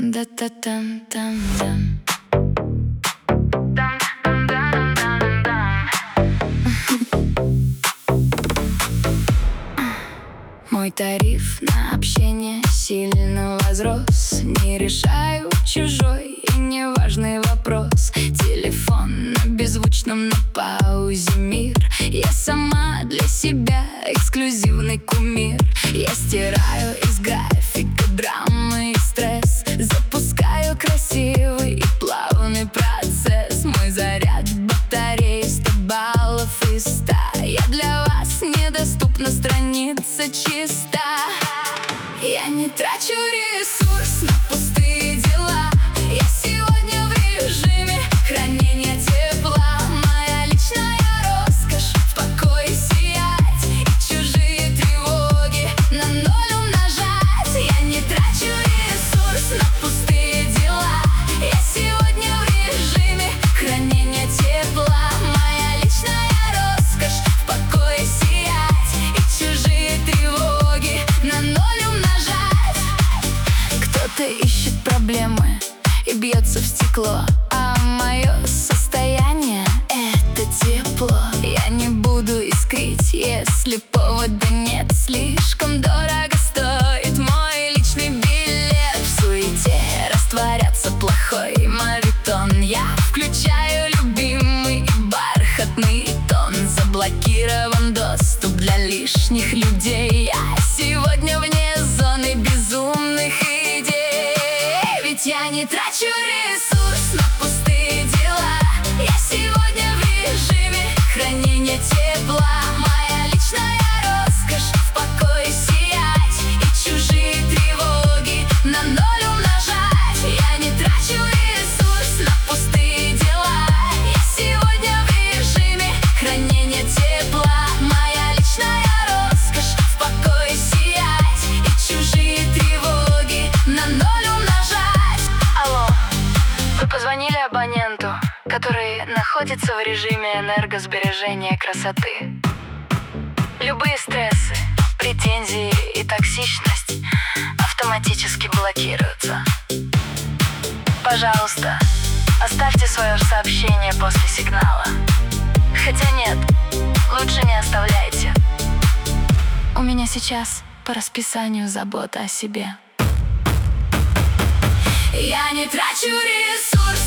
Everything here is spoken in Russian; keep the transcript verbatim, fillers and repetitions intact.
Да-та-там-там-там. Мой тариф на общение сильно возрос. Не решаю чужой и неважный вопрос. Телефон на беззвучном, на паузе мир. Я сама для себя эксклюзивный кумир. Я стираю из графика драмы и стресс. Запускаю красивый и плавный процесс. Мой заряд батареи сто баллов из ста. Я для вас недоступна, страница чиста. Я не трачу ресурс на пустые дела. Я сегодня в режиме хранения тепла. Моя личная роскошь в покое сиять и чужие тревоги на ноль умножать. Я не трачу ресурс на пустые дела. Я сегодня в режиме хранения тепла. Моя личная роскошь в покое сиять и чужие тревоги на ноль умножать. Кто-то ищет проблемы и бьется в стекло, а мое состояние — это тепло. Я не буду искрить, если повода нет. Слишком дорого стоит мой личный билет. В суете растворяться плохой мавитон. Я включаю любимый бархатный тон. Заблокирован доступ для лишних людей. Я сегодня вне зоны безумных идей. Ведь я не трачу ресурс на пустые дела. Я сегодня в режиме хранения тепла. Моя личная роскошь в покое сиять и чужие тревоги на ноль умножать. Я не трачу ресурс на пустые дела. Я сегодня в режиме хранения тепла. Моя личная роскошь в покое сиять и чужие тревоги на ноль умножать. Алло, вы позвонили абоненту, который находится в режиме энергосбережения красоты. Любые стрессы, претензии и токсичность автоматически блокируются. Пожалуйста, оставьте свое сообщение после сигнала. Хотя нет, лучше не оставляйте. У меня сейчас по расписанию забота о себе. Я не трачу ресурс